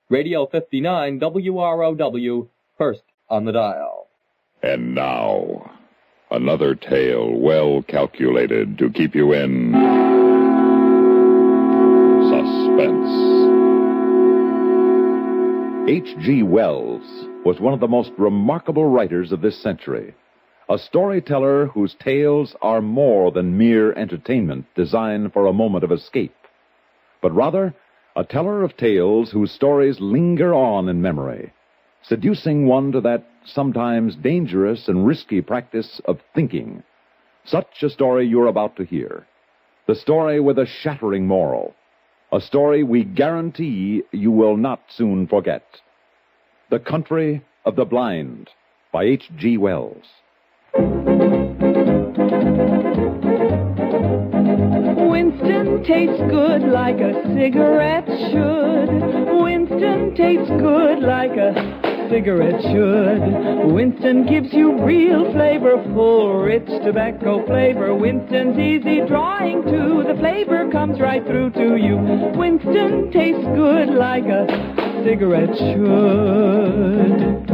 Radio 59 WROW, first on the dial. And now, another tale well calculated to keep you in suspense. H.G. Wells was one of the most remarkable writers of this century, a storyteller whose tales are more than mere entertainment designed for a moment of escape, but rather a teller of tales whose stories linger on in memory, seducing one to that sometimes dangerous and risky practice of thinking. Such a story you're about to hear. The story with a shattering moral. A story we guarantee you will not soon forget. The Country of the Blind by H.G. Wells. Winston tastes good like a cigarette should. Winston tastes good like a cigarette should. Winston gives you real flavorful, rich tobacco flavor. Winston's easy drawing too. The flavor comes right through to you. Winston tastes good like a cigarette should.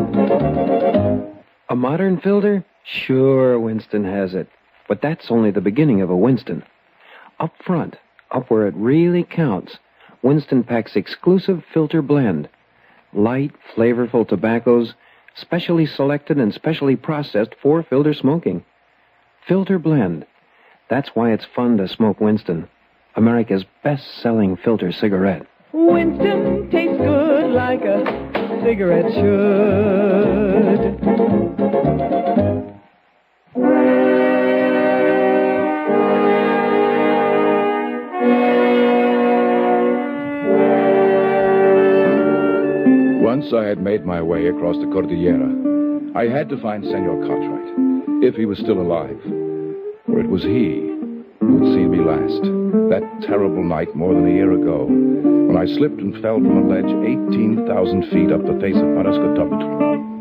A modern filter? Sure, Winston has it. But that's only the beginning of a Winston. Up front, up where it really counts, Winston packs exclusive filter blend. Light, flavorful tobaccos, specially selected and specially processed for filter smoking. Filter blend. That's why it's fun to smoke Winston, America's best-selling filter cigarette. Winston tastes good like a cigarette should. Once I had made my way across the Cordillera, I had to find Senor Cartwright, if he was still alive. For it was he who had seen me last, that terrible night more than a year ago, when I slipped and fell from a ledge 18,000 feet up the face of Parascotopetl.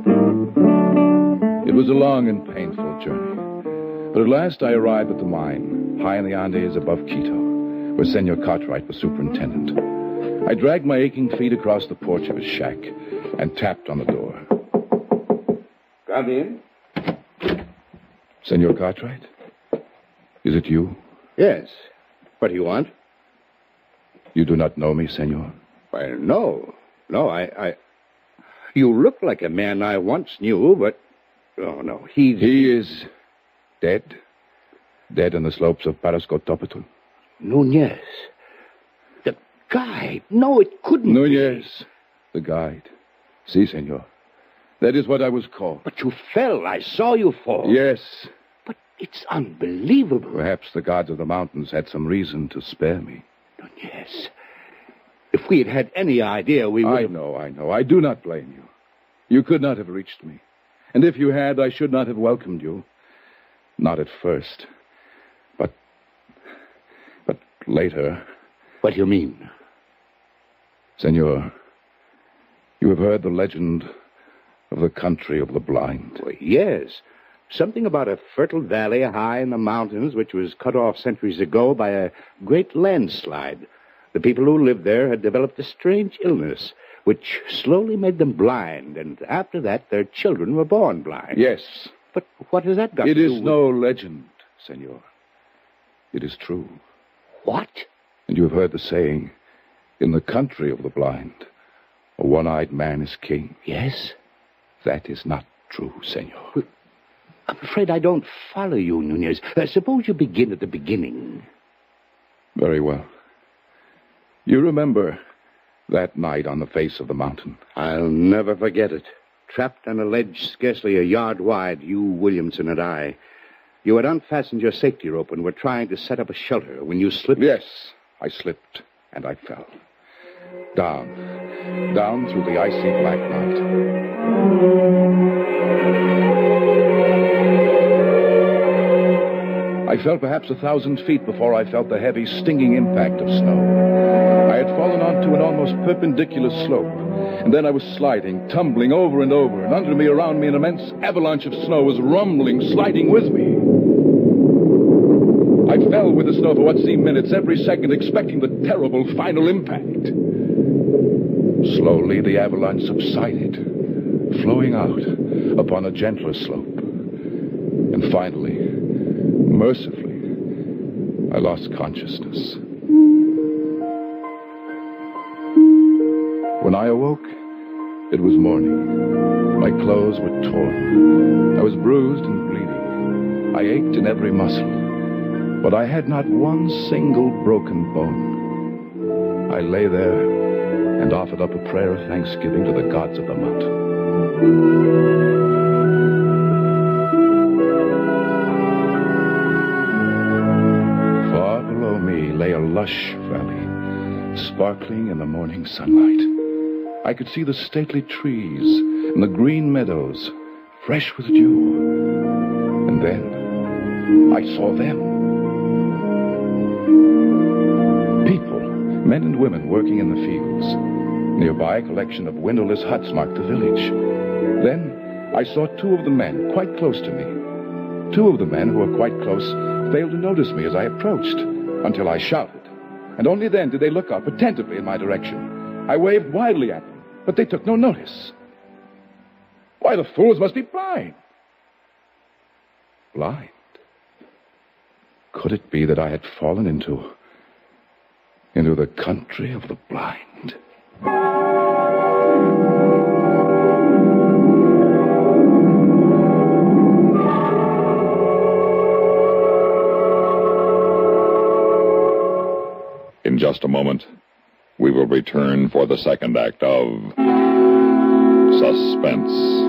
It was a long and painful journey, but at last I arrived at the mine, high in the Andes above Quito, where Senor Cartwright was superintendent. I dragged my aching feet across the porch of his shack and tapped on the door. Come in. Senor Cartwright? Is it you? Yes. What do you want? You do not know me, senor? Well, no. No, I... You look like a man I once knew, but... Oh, no, He is dead. Dead on the slopes of Parascotopetl. Nunez. The guide. No, it couldn't Nunez. be. The guide. Si, senor. That is what I was called. But you fell. I saw you fall. Yes. But it's unbelievable. Perhaps the gods of the mountains had some reason to spare me. Nunez. If we had had any idea, we would I know. I do not blame you. You could not have reached me. And if you had, I should not have welcomed you. Not at first. But later. What do you mean? Senor, you have heard the legend of the country of the blind. Well, yes. Something about a fertile valley high in the mountains which was cut off centuries ago by a great landslide. The people who lived there had developed a strange illness which slowly made them blind, and after that their children were born blind. Yes. But what has that got to do with... It is no legend, senor. It is true. What? And you have heard the saying, in the country of the blind, a one-eyed man is king. Yes? That is not true, senor. Well, I'm afraid I don't follow you, Nunez. Suppose you begin at the beginning. Very well. You remember that night on the face of the mountain? I'll never forget it. Trapped on a ledge scarcely a yard wide, you, Williamson, and I. You had unfastened your safety rope and were trying to set up a shelter when you slipped. Yes, I slipped and I fell. Down through the icy black night. I fell perhaps 1,000 feet before I felt the heavy, stinging impact of snow. I had fallen onto an almost perpendicular slope, and then I was sliding, tumbling over and over, and under me, around me, an immense avalanche of snow was rumbling, sliding with me. I fell with the snow for what seemed minutes, every second expecting the terrible final impact. Slowly, the avalanche subsided, flowing out upon a gentler slope. And finally, mercifully, I lost consciousness. When I awoke, it was morning. My clothes were torn. I was bruised and bleeding. I ached in every muscle, but I had not one single broken bone. I lay there and offered up a prayer of thanksgiving to the gods of the mountain. Lay a lush valley, sparkling in the morning sunlight. I could see the stately trees and the green meadows, fresh with dew. And then I saw them. People, men and women working in the fields. Nearby, a collection of windowless huts marked the village. Then I saw two of the men quite close to me. Two of the men who were quite close failed to notice me as I approached, until I shouted. And only then did they look up attentively in my direction. I waved wildly at them, but they took no notice. Why, the fools must be blind. Blind? Could it be that I had fallen into the country of the blind? In just a moment, we will return for the second act of Suspense.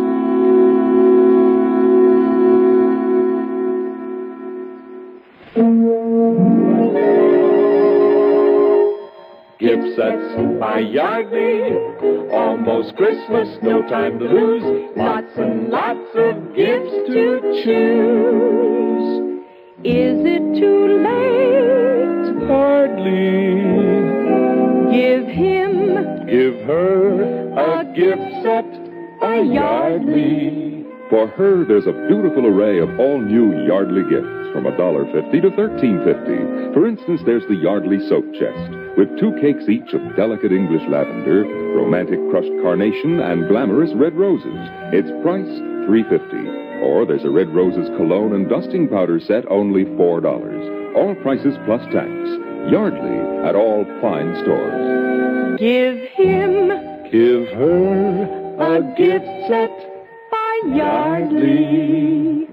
Gift sets by Yardley, almost Christmas, no time to lose. Lots and lots of gifts to choose. Is it too late? Hardly. Give him, Give her a gift set by Yardley. For her, there's a beautiful array of all-new Yardley gifts from $1.50 to $13.50. For instance, there's the Yardley soap chest, with 2 cakes each of delicate English lavender, romantic crushed carnation, and glamorous red roses. Its price, $3.50. Or there's a red roses cologne and dusting powder set, only $4. All prices plus tax. Yardley at all fine stores. give him Give her a gift set by Yardley.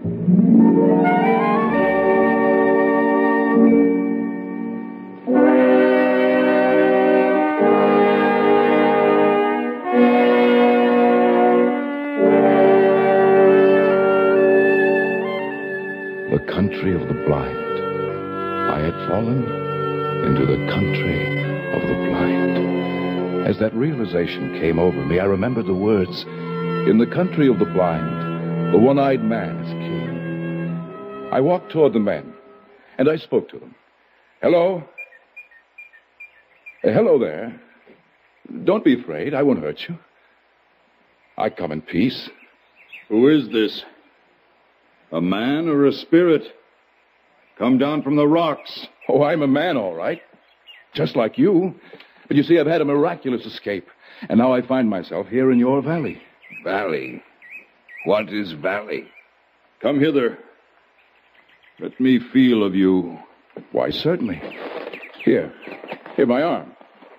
The country of the blind. I had fallen into the country of the blind. As that realization came over me, I remembered the words, "In the country of the blind, the one-eyed man is king." I walked toward the men, and I spoke to them. "Hello? Hello there. Don't be afraid. I won't hurt you. I come in peace." Who is this? A man or a spirit? Come down from the rocks. Oh, I'm a man, all right. Just like you. But you see, I've had a miraculous escape, and now I find myself here in your valley. Valley? What is valley? Come hither. Let me feel of you. Why, certainly. Here, my arm.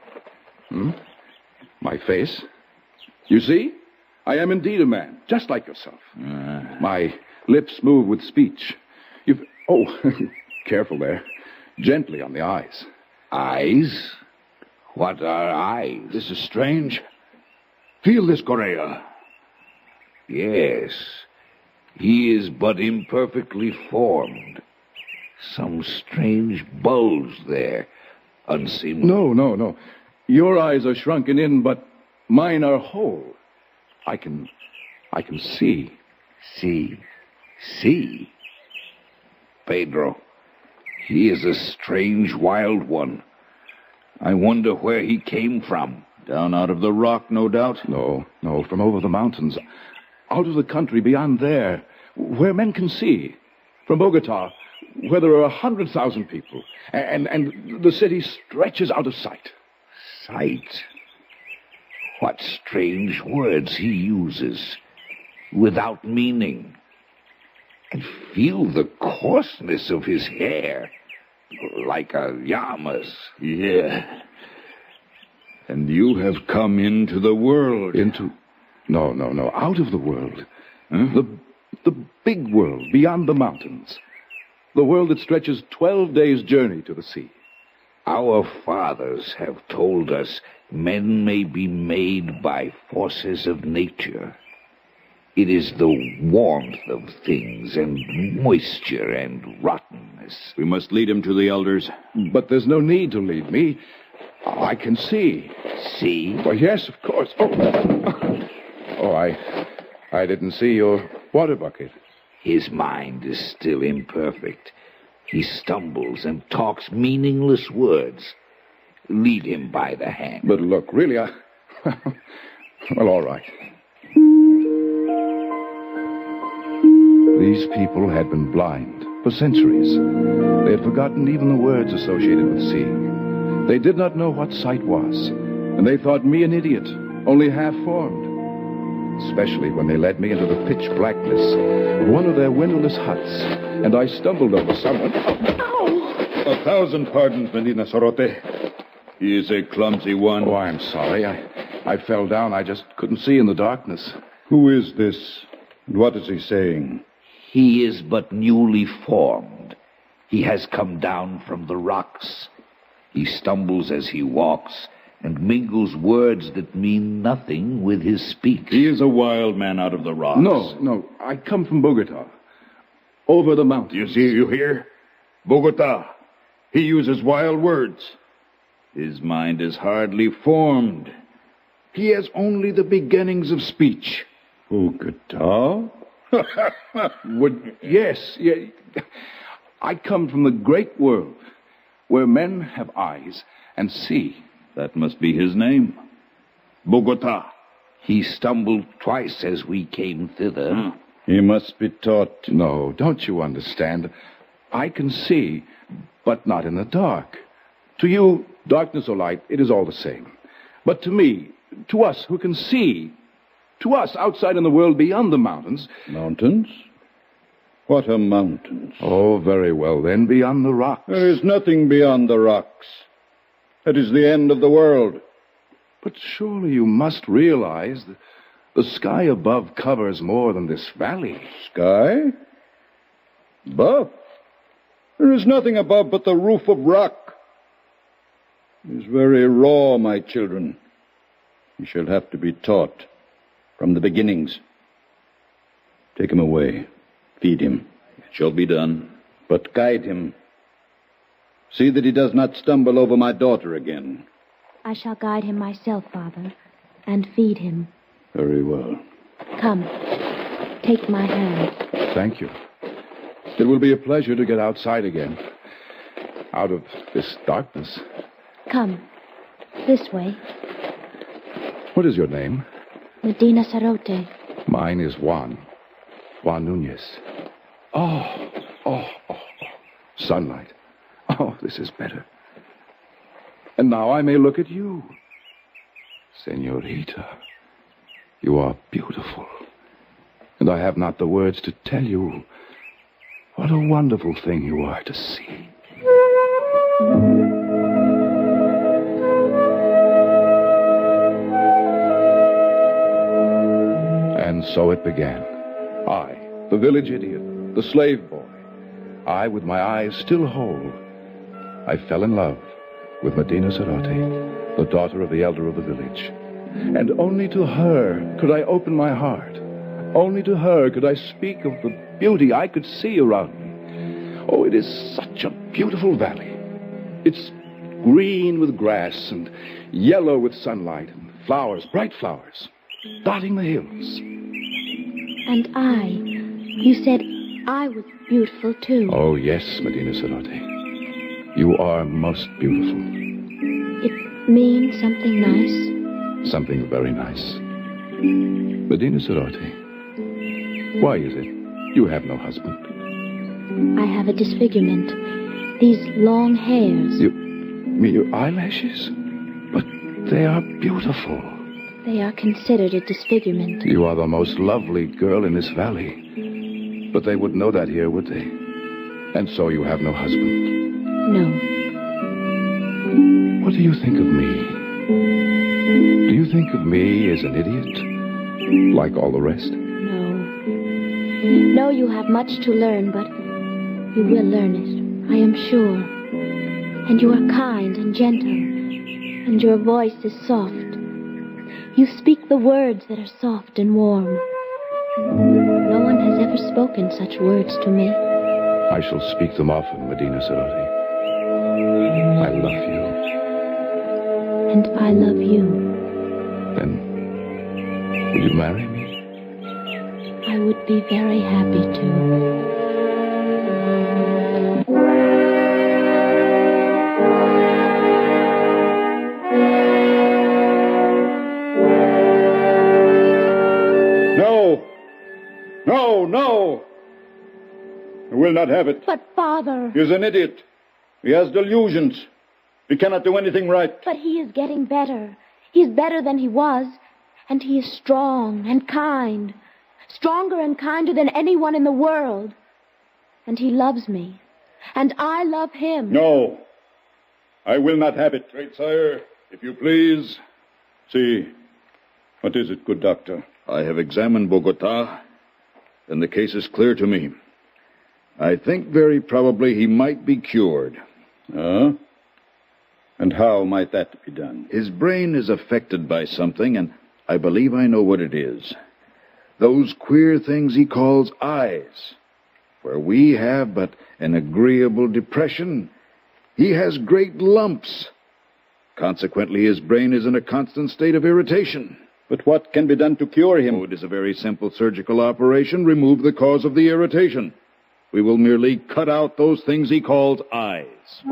My face. You see? I am indeed a man, just like yourself. My lips move with speech. Oh, careful there. Gently on the eyes. Eyes? What are eyes? This is strange. Feel this, Correa. Yes. He is but imperfectly formed. Some strange bulge there. Unseemly. No. Your eyes are shrunken in, but mine are whole. I can see. See? Pedro, he is a strange wild one. I wonder where he came from. Down out of the rock, no doubt. No, from over the mountains. Out of the country beyond there, where men can see. From Bogota, where there are 100,000 people. And the city stretches out of sight. Sight? What strange words he uses, without meaning. And feel the coarseness of his hair, like a llama's. Yeah. And you have come into the world. No, out of the world. Huh? The big world, beyond the mountains. The world that stretches 12 days' journey to the sea. Our fathers have told us men may be made by forces of nature. It is the warmth of things and moisture and rottenness. We must lead him to the elders. But there's no need to lead me. I can see. See? Well, yes, of course. Oh, I didn't see your water bucket. His mind is still imperfect. He stumbles and talks meaningless words. Lead him by the hand. But look, really, well, all right. These people had been blind for centuries. They had forgotten even the words associated with seeing. They did not know what sight was, and they thought me an idiot, only half-formed. Especially when they led me into the pitch blackness of one of their windowless huts, and I stumbled over someone. Ow! 1,000 pardons, Medina Sarote. He is a clumsy one. Oh, I'm sorry. I fell down. I just couldn't see in the darkness. Who is this? And what is he saying? He is but newly formed. He has come down from the rocks. He stumbles as he walks, and mingles words that mean nothing with his speech. He is a wild man out of the rocks. No. I come from Bogota. Over the mountains. You hear? Bogota. He uses wild words. His mind is hardly formed. He has only the beginnings of speech. Bogota? Yes. I come from the great world, where men have eyes and see. That must be his name. Bogota. He stumbled twice as we came thither. He must be taught. No, don't you understand? I can see, but not in the dark. To you, darkness or light, it is all the same. But to me, to us who can see, to us outside in the world beyond the mountains... Mountains? What are mountains? Oh, very well, then, beyond the rocks. There is nothing beyond the rocks. That is the end of the world. But surely you must realize that the sky above covers more than this valley. Sky? Above? There is nothing above but the roof of rock. It is very raw, my children. You shall have to be taught from the beginnings. Take him away. Feed him. It shall be done. But guide him. See that he does not stumble over my daughter again. I shall guide him myself, Father, and feed him. Very well. Come, take my hand. Thank you. It will be a pleasure to get outside again. Out of this darkness. Come, this way. What is your name? Medina Sarote. Mine is Juan. Juan Nunez. Oh. Sunlight. Oh, this is better. And now I may look at you. Senorita, you are beautiful. And I have not the words to tell you what a wonderful thing you are to see. And so it began. I, the village idiot, the slave boy, I with my eyes still whole, I fell in love with Medina Sarote, the daughter of the elder of the village. And only to her could I open my heart. Only to her could I speak of the beauty I could see around me. Oh, it is such a beautiful valley. It's green with grass and yellow with sunlight and flowers, bright flowers, dotting the hills. And you said I was beautiful too. Oh, yes, Medina Sarote. You are most beautiful. It means something nice? Something very nice. Medina Sarote, why is it you have no husband? I have a disfigurement. These long hairs. You mean your eyelashes? But they are beautiful. They are considered a disfigurement. You are the most lovely girl in this valley. But they wouldn't know that here, would they? And so you have no husband. No. What do you think of me? Do you think of me as an idiot? Like all the rest? No. No, you have much to learn, but you will learn it, I am sure. And you are kind and gentle, and your voice is soft. You speak the words that are soft and warm. No one has ever spoken such words to me. I shall speak them often, Medina Sarote. I love you. And I love you. Then, will you marry me? I would be very happy to. No! I will not have it. But, Father... He is an idiot. He has delusions. He cannot do anything right. But he is getting better. He is better than he was. And he is strong and kind. Stronger and kinder than anyone in the world. And he loves me. And I love him. No. I will not have it. Great sire, if you please. See. What is it, good doctor? I have examined Bogota, and the case is clear to me. I think very probably he might be cured. And how might that be done? His brain is affected by something, and I believe I know what it is. Those queer things he calls eyes. Where we have but an agreeable depression, he has great lumps. Consequently, his brain is in a constant state of irritation. But what can be done to cure him? Oh, it is a very simple surgical operation. Remove the cause of the irritation. We will merely cut out those things he calls eyes.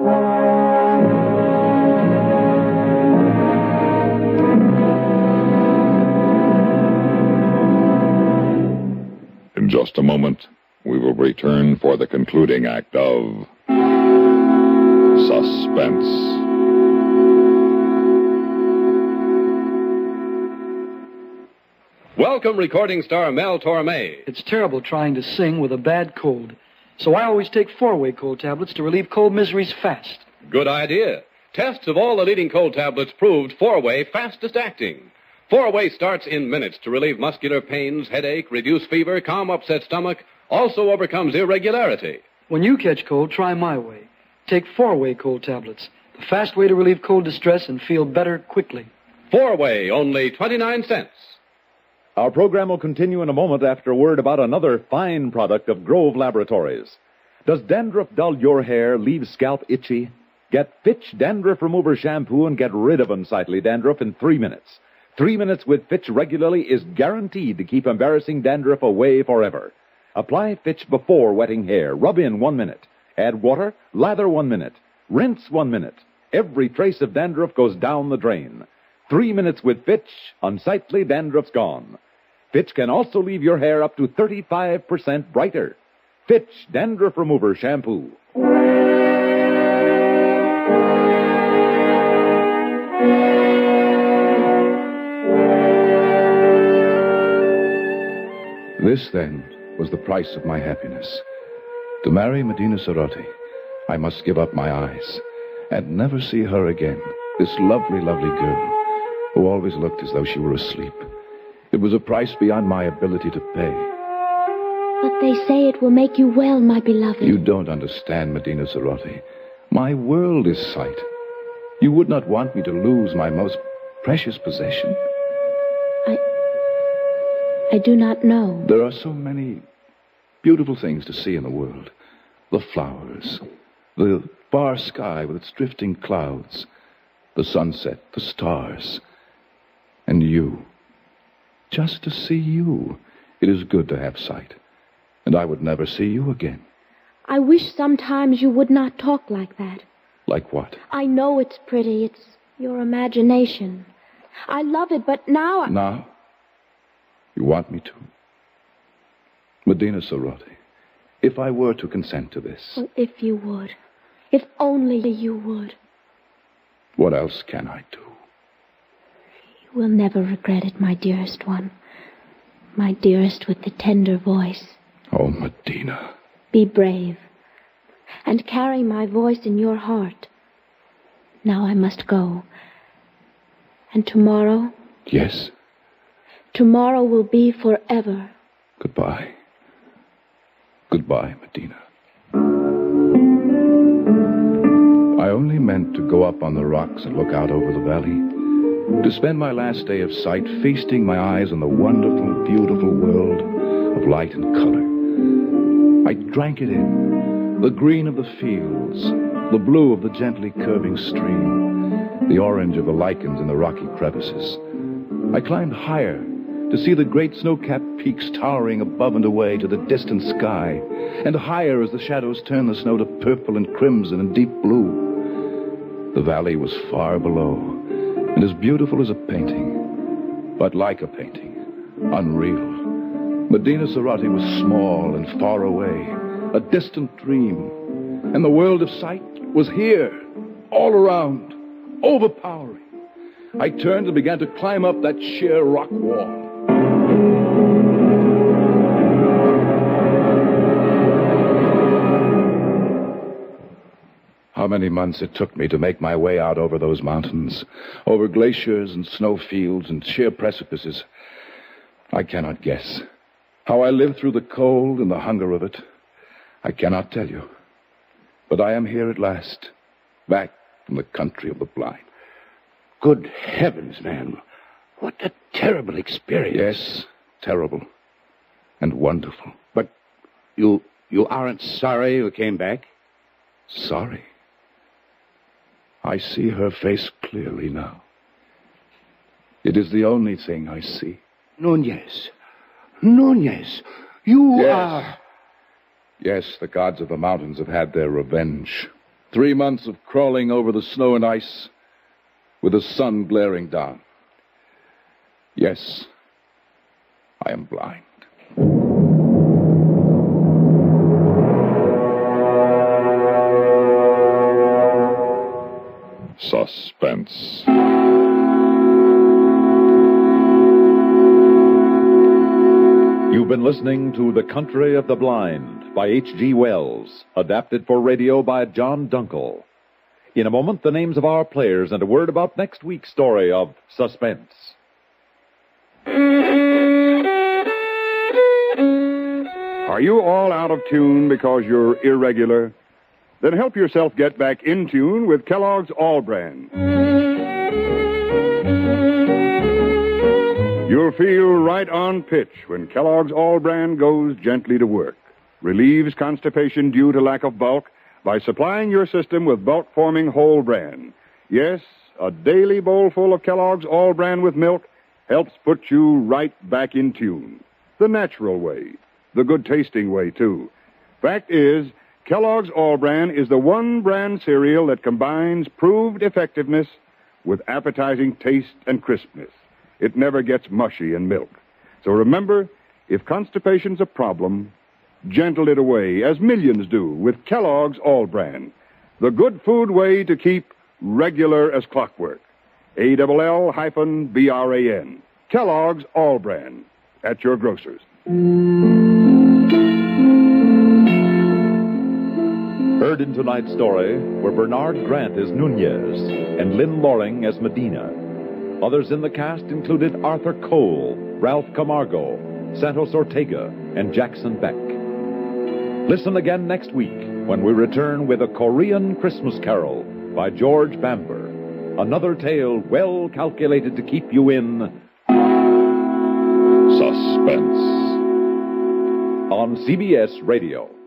In just a moment, we will return for the concluding act of Suspense. Welcome, recording star Mel Torme. It's terrible trying to sing with a bad cold. So I always take 4-way cold tablets to relieve cold miseries fast. Good idea. Tests of all the leading cold tablets proved 4-way fastest acting. 4-way starts in minutes to relieve muscular pains, headache, reduce fever, calm upset stomach, also overcomes irregularity. When you catch cold, try my way. Take 4-way cold tablets. The fast way to relieve cold distress and feel better quickly. 4-way, only 29 cents. Our program will continue in a moment after a word about another fine product of Grove Laboratories. Does dandruff dull your hair, leave scalp itchy? Get Fitch Dandruff Remover Shampoo and get rid of unsightly dandruff in 3 minutes. 3 minutes with Fitch regularly is guaranteed to keep embarrassing dandruff away forever. Apply Fitch before wetting hair. Rub in 1 minute. Add water, lather 1 minute. Rinse 1 minute. Every trace of dandruff goes down the drain. 3 minutes with Fitch, unsightly dandruff's gone. Fitch can also leave your hair up to 35% brighter. Fitch Dandruff Remover Shampoo. This, then, was the price of my happiness. To marry Medina Sarote, I must give up my eyes and never see her again, this lovely, lovely girl who always looked as though she were asleep. It was a price beyond my ability to pay. But they say it will make you well, my beloved. You don't understand, Medina Sarote. My world is sight. You would not want me to lose my most precious possession. I do not know. There are so many beautiful things to see in the world. The flowers, the far sky with its drifting clouds, the sunset, the stars, and you. Just to see you. It is good to have sight. And I would never see you again. I wish sometimes you would not talk like that. Like what? I know it's pretty. It's your imagination. I love it, but now... Now? You want me to? Medina Sarote, if I were to consent to this... Oh, if you would. If only you would. What else can I do? You will never regret it, my dearest one. My dearest with the tender voice. Oh, Medina. Be brave, and carry my voice in your heart. Now I must go. And tomorrow? Yes. Tomorrow will be forever. Goodbye. Goodbye, Medina. I only meant to go up on the rocks and look out over the valley, to spend my last day of sight feasting my eyes on the wonderful, beautiful world of light and color. I drank it in, the green of the fields, the blue of the gently curving stream, the orange of the lichens in the rocky crevices. I climbed higher to see the great snow-capped peaks towering above and away to the distant sky, and higher as the shadows turned the snow to purple and crimson and deep blue. The valley was far below, and as beautiful as a painting, but like a painting, unreal. Medina Cerati was small and far away, a distant dream, and the world of sight was here, all around, overpowering. I turned and began to climb up that sheer rock wall. How many months it took me to make my way out over those mountains, over glaciers and snowfields and sheer precipices, I cannot guess. How I lived through the cold and the hunger of it, I cannot tell you. But I am here at last, back from the country of the blind. Good heavens, man. What a terrible experience. Yes, terrible and wonderful. But you aren't sorry you came back? Sorry? I see her face clearly now. It is the only thing I see. Nunez, you are... Yes, the gods of the mountains have had their revenge. 3 months of crawling over the snow and ice with the sun glaring down. Yes, I am blind. Suspense. You've been listening to The Country of the Blind by H.G. Wells, adapted for radio by John Dunkel. In a moment, the names of our players and a word about next week's story of Suspense. Are you all out of tune because you're irregular? Then help yourself get back in tune with Kellogg's All-Bran. You'll feel right on pitch when Kellogg's All-Bran goes gently to work. Relieves constipation due to lack of bulk by supplying your system with bulk-forming whole bran. Yes, a daily bowl full of Kellogg's All-Bran with milk helps put you right back in tune. The natural way. The good-tasting way, too. Fact is, Kellogg's All-Bran is the one bran cereal that combines proved effectiveness with appetizing taste and crispness. It never gets mushy in milk. So remember, if constipation's a problem, gentle it away, as millions do, with Kellogg's All-Bran. The good food way to keep regular as clockwork. ALL-BRAN. Kellogg's All-Bran. At your grocer's. Heard in tonight's story were Bernard Grant as Nunez and Lynn Loring as Medina. Others in the cast included Arthur Cole, Ralph Camargo, Santos Ortega, and Jackson Beck. Listen again next week when we return with A Korean Christmas Carol by George Bamber. Another tale well calculated to keep you in suspense on CBS Radio.